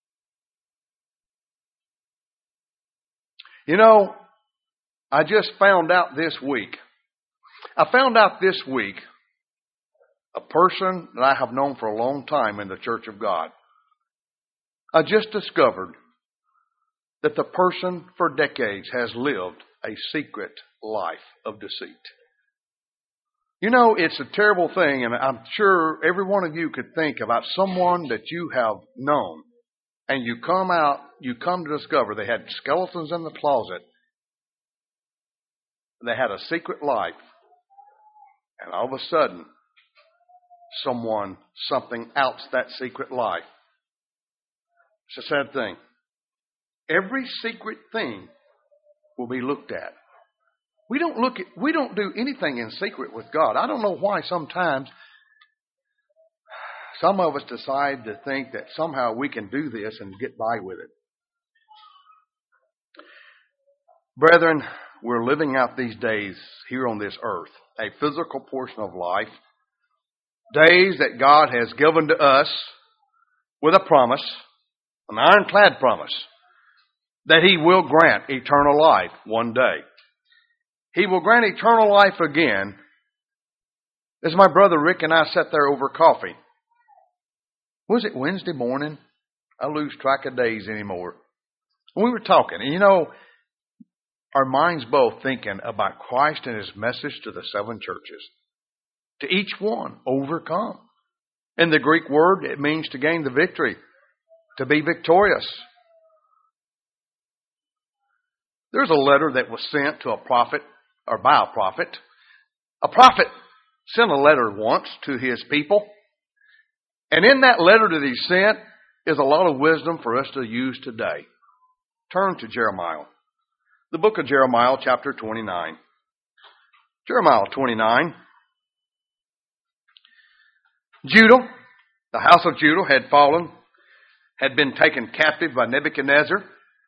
You know, I just found out this week. A person that I have known for a long time in the Church of God. I just discovered that the person for decades has lived a secret life of deceit. You know, it's a terrible thing, and I'm sure every one of you could think about someone that you have known, and you come to discover they had skeletons in the closet. They had a secret life, and all of a sudden, something outs that secret life. It's a sad thing. Every secret thing will be looked at. We don't do anything in secret with God. I don't know why sometimes some of us decide to think that somehow we can do this and get by with it. Brethren, we're living out these days here on this earth, a physical portion of life, days that God has given to us with a promise, an ironclad promise, that He will grant eternal life one day. He will grant eternal life again. As my brother Rick and I sat there over coffee. Was it Wednesday morning? I lose track of days anymore. We were talking, and you know, our minds both thinking about Christ and His message to the 7 churches. To each one, overcome. In the Greek word, it means to gain the victory, to be victorious. There's a letter that was sent to a prophet, or by a prophet. A prophet sent a letter once to his people. And in that letter that he sent is a lot of wisdom for us to use today. Turn to Jeremiah. The book of Jeremiah, chapter 29. Jeremiah 29. Judah, the house of Judah had fallen, had been taken captive by Nebuchadnezzar.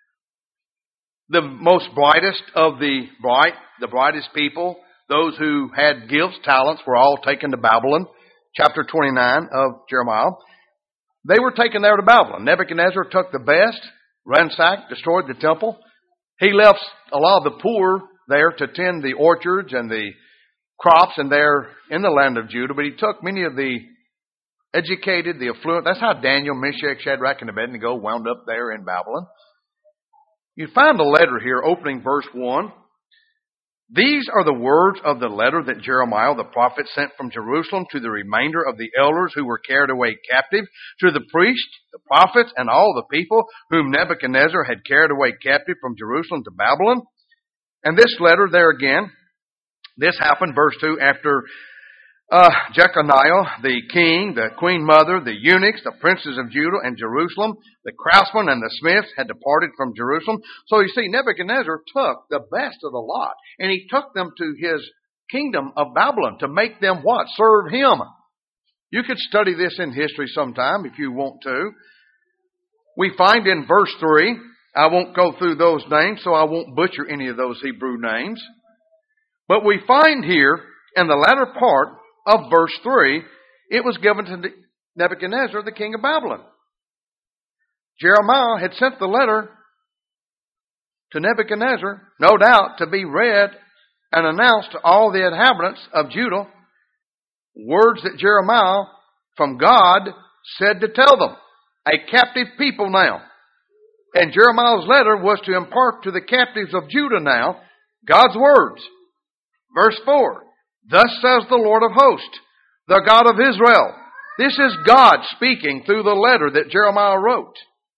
The most brightest of the brightest people, those who had gifts, talents, were all taken to Babylon. Chapter 29 of Jeremiah. They were taken there to Babylon. Nebuchadnezzar took the best, ransacked, destroyed the temple. He left a lot of the poor there to tend the orchards and the crops and there in the land of Judah. But he took many of the educated, the affluent. That's how Daniel, Meshach, Shadrach, and Abednego wound up there in Babylon. You find a letter here opening verse 1. These are the words of the letter that Jeremiah the prophet sent from Jerusalem to the remainder of the elders who were carried away captive, to the priests, the prophets, and all the people whom Nebuchadnezzar had carried away captive from Jerusalem to Babylon. And this letter there again, this happened, verse 2, after Jeconiah, the king, the queen mother, the eunuchs, the princes of Judah and Jerusalem, the craftsmen and the smiths had departed from Jerusalem. So you see, Nebuchadnezzar took the best of the lot, and he took them to his kingdom of Babylon to make them what? Serve him. You could study this in history sometime if you want to. We find in verse 3, I won't go through those names, so I won't butcher any of those Hebrew names. But we find here in the latter part of verse 3, it was given to Nebuchadnezzar, the king of Babylon. Jeremiah had sent the letter to Nebuchadnezzar, no doubt to be read and announced to all the inhabitants of Judah, words that Jeremiah from God said to tell them. A captive people now. And Jeremiah's letter was to impart to the captives of Judah now God's words. Verse 4. Thus says the Lord of hosts, the God of Israel. This is God speaking through the letter that Jeremiah wrote.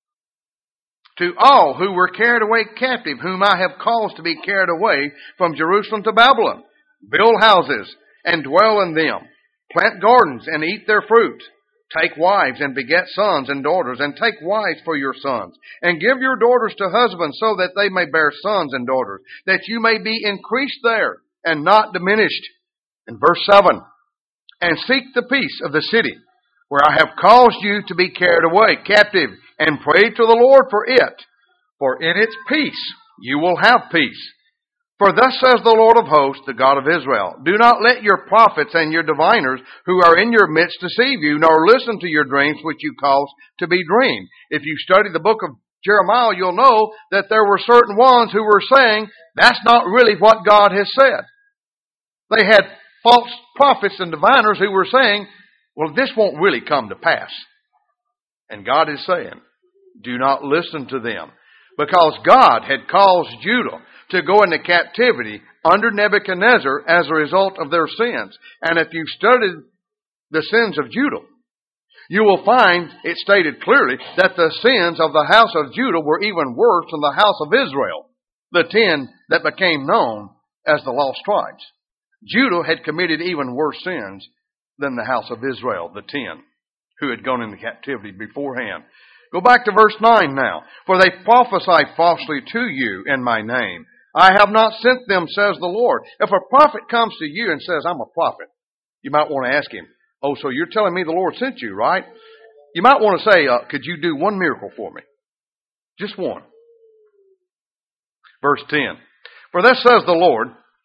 To all who were carried away captive, whom I have caused to be carried away from Jerusalem to Babylon, build houses and dwell in them, plant gardens and eat their fruit, take wives and beget sons and daughters, and take wives for your sons, and give your daughters to husbands so that they may bear sons and daughters, that you may be increased there and not diminished. In verse 7, and seek the peace of the city, where I have caused you to be carried away captive, and pray to the Lord for it. For in its peace you will have peace. For thus says the Lord of hosts, the God of Israel, do not let your prophets and your diviners who are in your midst deceive you, nor listen to your dreams which you cause to be dreamed. If you study the book of Jeremiah, you'll know that there were certain ones who were saying, that's not really what God has said. They had false prophets and diviners who were saying, well, this won't really come to pass. And God is saying, do not listen to them. Because God had caused Judah to go into captivity under Nebuchadnezzar as a result of their sins. And if you've studied the sins of Judah, you will find it stated clearly that the sins of the house of Judah were even worse than the house of Israel, the 10 that became known as the lost tribes. Judah had committed even worse sins than the house of Israel, the 10, who had gone into captivity beforehand. Go back to verse 9 now. For they prophesy falsely to you in my name. I have not sent them, says the Lord. If a prophet comes to you and says, I'm a prophet, you might want to ask him, oh, so you're telling me the Lord sent you, right? You might want to say, could you do one miracle for me? Just one. Verse 10. For thus says the Lord,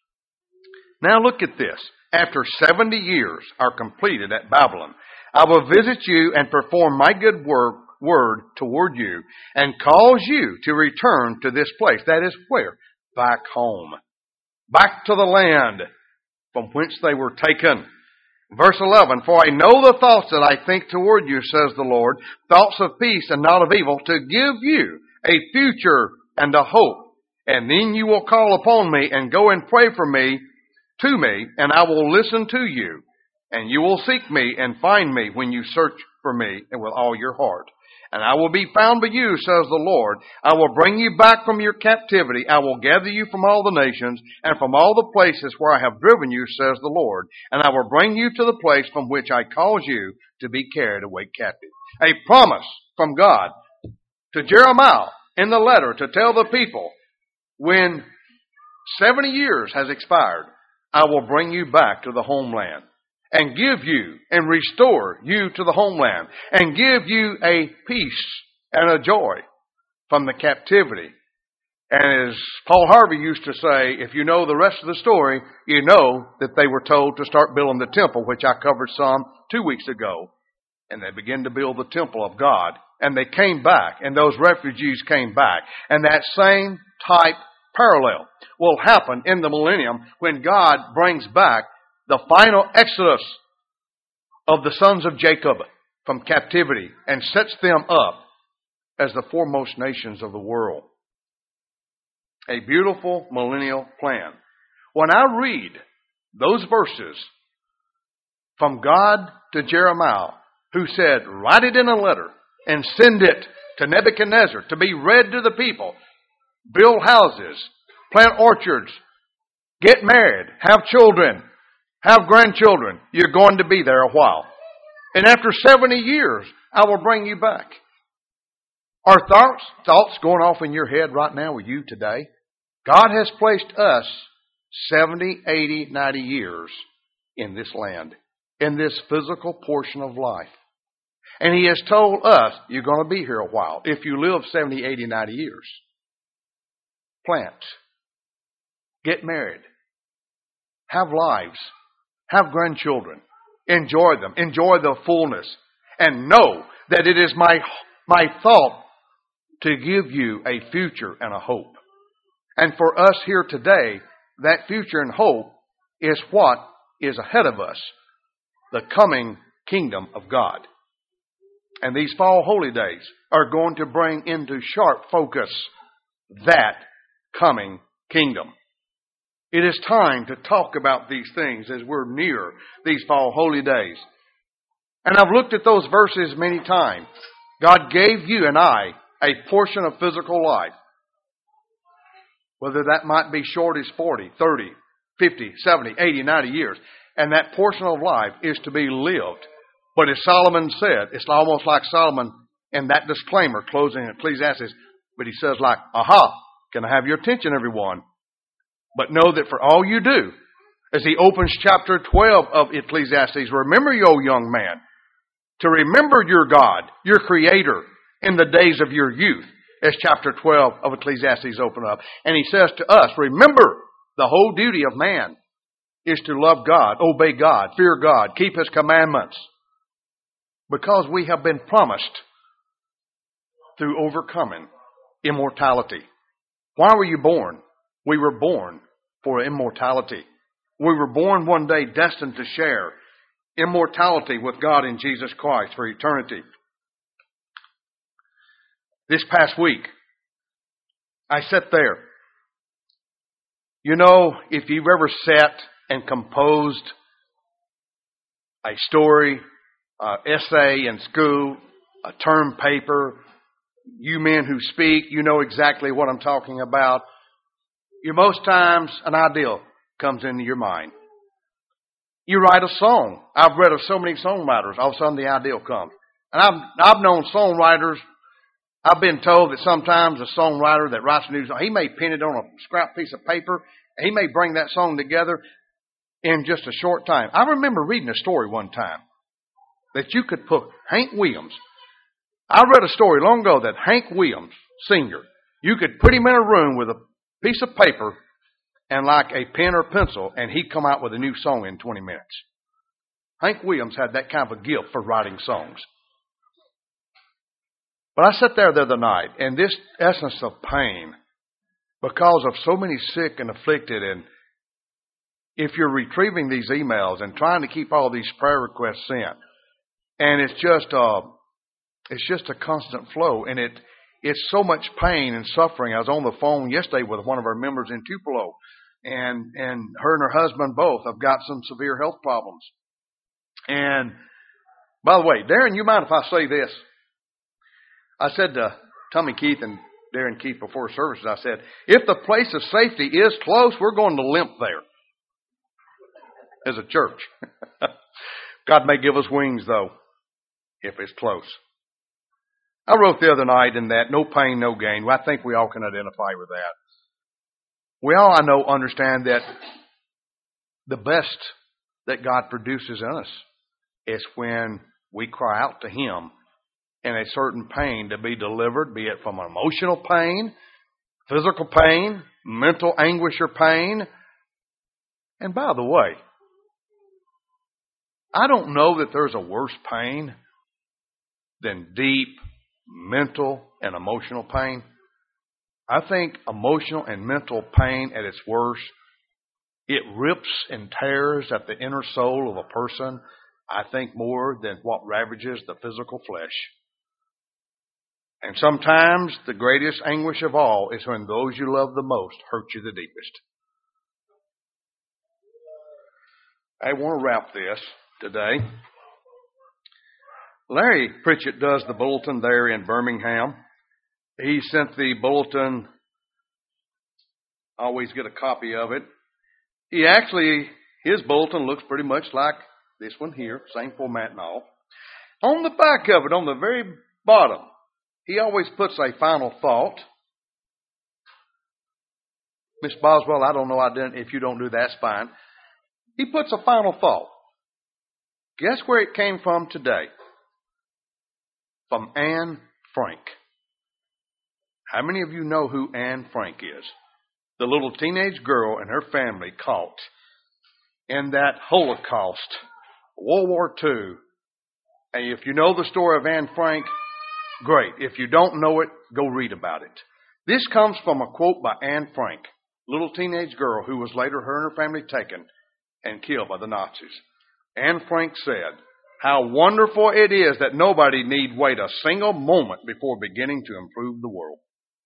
now look at this. After 70 years are completed at Babylon, I will visit you and perform my good word toward you and cause you to return to this place. That is where? Back home. Back to the land from whence they were taken. Verse 11, for I know the thoughts that I think toward you, says the Lord, thoughts of peace and not of evil, to give you a future and a hope. And then you will call upon me and go and pray for me, to me, and I will listen to you. And you will seek me and find me when you search for me and with all your heart. And I will be found by you, says the Lord. I will bring you back from your captivity. I will gather you from all the nations and from all the places where I have driven you, says the Lord. And I will bring you to the place from which I caused you to be carried away captive. A promise from God to Jeremiah in the letter to tell the people, when 70 years has expired, I will bring you back to the homeland and give you and restore you to the homeland and give you a peace and a joy from the captivity. And as Paul Harvey used to say, if you know the rest of the story, you know that they were told to start building the temple, which I covered some 2 weeks ago. And they began to build the temple of God. And they came back, and those refugees came back. And that same type parallel will happen in the millennium when God brings back the final exodus of the sons of Jacob from captivity and sets them up as the foremost nations of the world. A beautiful millennial plan. When I read those verses from God to Jeremiah, who said, write it in a letter and send it to Nebuchadnezzar to be read to the people, build houses, plant orchards, get married, have children, have grandchildren. You're going to be there a while. And after 70 years, I will bring you back. Are thoughts going off in your head right now with you today? God has placed us 70, 80, 90 years in this land, in this physical portion of life. And He has told us, you're going to be here a while if you live 70, 80, 90 years. Plant. Get married. Have lives. Have grandchildren. Enjoy them. Enjoy the fullness. And know that it is my thought to give you a future and a hope. And for us here today, that future and hope is what is ahead of us. The coming kingdom of God. And these fall holy days are going to bring into sharp focus that coming kingdom. It is time to talk about these things as we're near these fall holy days. And I've looked at those verses many times. God gave you and I a portion of physical life. Whether that might be short as 40, 30, 50, 70, 80, 90 years. And that portion of life is to be lived. But as Solomon said, it's almost like Solomon in that disclaimer closing Ecclesiastes. But he says like, aha, can I have your attention, everyone? But know that for all you do, as he opens chapter 12 of Ecclesiastes, remember, you young man, to remember your God, your Creator, in the days of your youth, as chapter 12 of Ecclesiastes open up. And he says to us, remember The whole duty of man is to love God, obey God, fear God, keep His commandments. Because we have been promised through overcoming immortality. Why were you born? We were born for immortality. We were born one day destined to share immortality with God in Jesus Christ for eternity. This past week, I sat there. You know, if you've ever sat and composed a story, an essay in school, a term paper, you men who speak, you know exactly what I'm talking about. Most times an idea comes into your mind. You write a song. I've read of so many songwriters. All of a sudden the idea comes. And I've known songwriters. I've been told that sometimes a songwriter that writes a new song, he may pen it on a scrap piece of paper. He may bring that song together in just a short time. I remember reading a story one time that you could put Hank Williams. I read a story long ago that Hank Williams, singer, you could put him in a room with a piece of paper and like a pen or pencil, and he'd come out with a new song in 20 minutes. Hank Williams had that kind of a gift for writing songs. But I sat there the other night, and this essence of pain, because of so many sick and afflicted, and if you're retrieving these emails and trying to keep all these prayer requests sent, and it's just a constant flow, and it's so much pain and suffering. I was on the phone yesterday with one of our members in Tupelo, and her and her husband both have got some severe health problems. And by the way, Darren, you mind if I say this? I said to Tommy Keith and Darren Keith before services, I said, if the place of safety is close, we're going to limp there as a church. God may give us wings, though, if it's close. I wrote the other night in that, no pain, no gain. Well, I think we all can identify with that. We all, I know, understand that the best that God produces in us is when we cry out to Him in a certain pain to be delivered, be it from emotional pain, physical pain, mental anguish or pain. And by the way, I don't know that there's a worse pain than deep mental and emotional pain. I think emotional and mental pain at its worst, it rips and tears at the inner soul of a person, I think, more than what ravages the physical flesh. And sometimes the greatest anguish of all is when those you love the most hurt you the deepest. I want to wrap this today. Larry Pritchett does the bulletin there in Birmingham. He sent the bulletin. I always get a copy of it. His bulletin looks pretty much like this one here, same format and all. On the back of it, on the very bottom, he always puts a final thought. Miss Boswell, I don't know, if you don't do that, it's fine. He puts a final thought. Guess where it came from today? From Anne Frank. How many of you know who Anne Frank is? The little teenage girl and her family caught in that Holocaust, World War II. And if you know the story of Anne Frank, great. If you don't know it, go read about it. This comes from a quote by Anne Frank, little teenage girl who was later her and her family taken and killed by the Nazis. Anne Frank said, "How wonderful it is that nobody need wait a single moment before beginning to improve the world."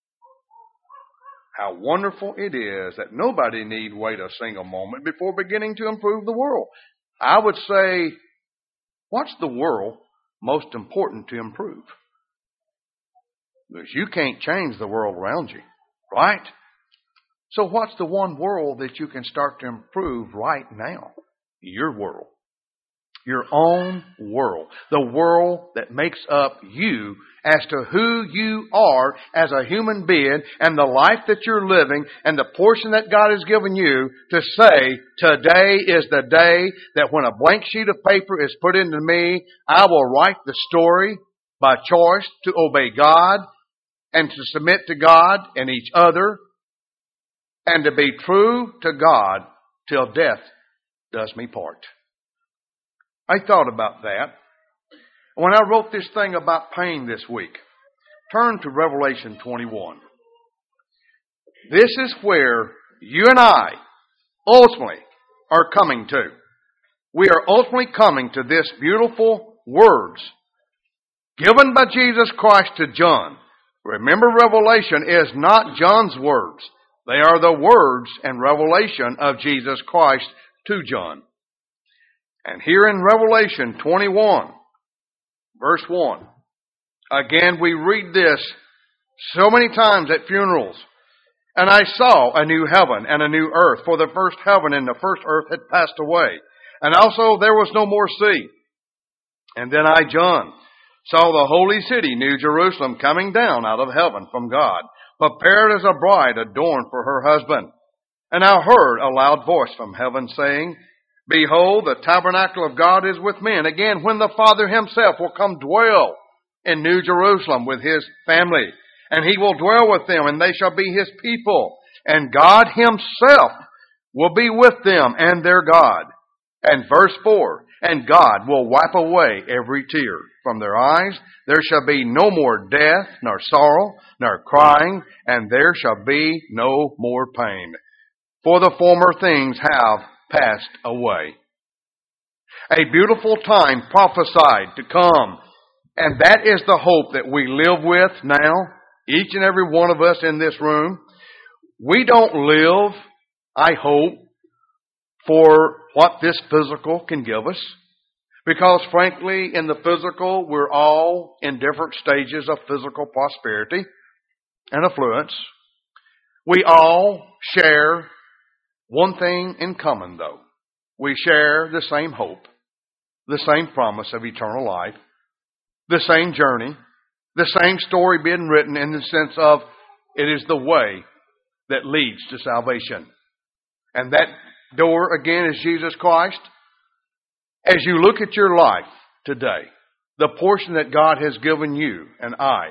How wonderful it is that nobody need wait a single moment before beginning to improve the world. I would say, what's the world most important to improve? Because you can't change the world around you, right? So what's the one world that you can start to improve right now? Your world. Your own world. The world that makes up you as to who you are as a human being and the life that you're living and the portion that God has given you to say, today is the day that when a blank sheet of paper is put into me, I will write the story by choice to obey God and to submit to God and each other and to be true to God till death does me part. I thought about that. When I wrote this thing about pain this week, turn to Revelation 21. This is where you and I ultimately are coming to. We are ultimately coming to this beautiful words given by Jesus Christ to John. Remember, Revelation is not John's words. They are the words and revelation of Jesus Christ to John. And here in Revelation 21, verse 1, again we read this so many times at funerals. And I saw a new heaven and a new earth, for the first heaven and the first earth had passed away. And also there was no more sea. And then I, John, saw the holy city, New Jerusalem, coming down out of heaven from God, prepared as a bride adorned for her husband. And I heard a loud voice from heaven saying, Behold, the tabernacle of God is with men. Again, when the Father himself will come dwell in New Jerusalem with his family, and he will dwell with them, and they shall be his people. And God himself will be with them and their God. And verse 4, and God will wipe away every tear from their eyes. There shall be no more death, nor sorrow, nor crying, and there shall be no more pain. For the former things have passed away. A beautiful time prophesied to come. And that is the hope that we live with now. Each and every one of us in this room. We don't live, I hope, for what this physical can give us. Because frankly, in the physical, we're all in different stages of physical prosperity and affluence. We all share one thing in common, though. We share the same hope, the same promise of eternal life, the same journey, the same story being written in the sense of it is the way that leads to salvation. And that door, again, is Jesus Christ. As you look at your life today, the portion that God has given you and I,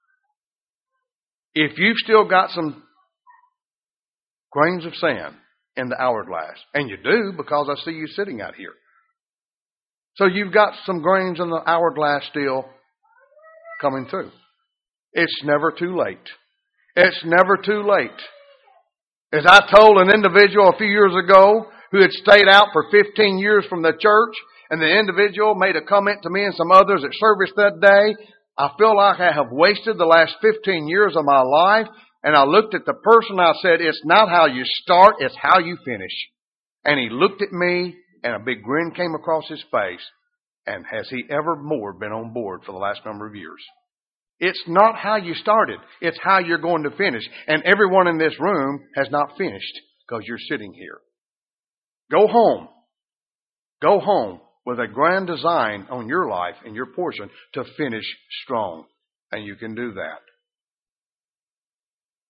if you've still got some grains of sand in the hourglass, and you do because I see you sitting out here. So you've got some grains in the hourglass still coming through. It's never too late. It's never too late. As I told an individual a few years ago who had stayed out for 15 years from the church, and the individual made a comment to me and some others at service that day, I feel like I have wasted the last 15 years of my life. And I looked at the person, I said, it's not how you start, it's how you finish. And he looked at me, and a big grin came across his face. And has he ever more been on board for the last number of years? It's not how you started, it's how you're going to finish. And everyone in this room has not finished because you're sitting here. Go home. Go home with a grand design on your life and your portion to finish strong. And you can do that.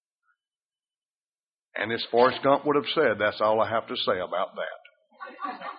And as Forrest Gump would have said, that's all I have to say about that.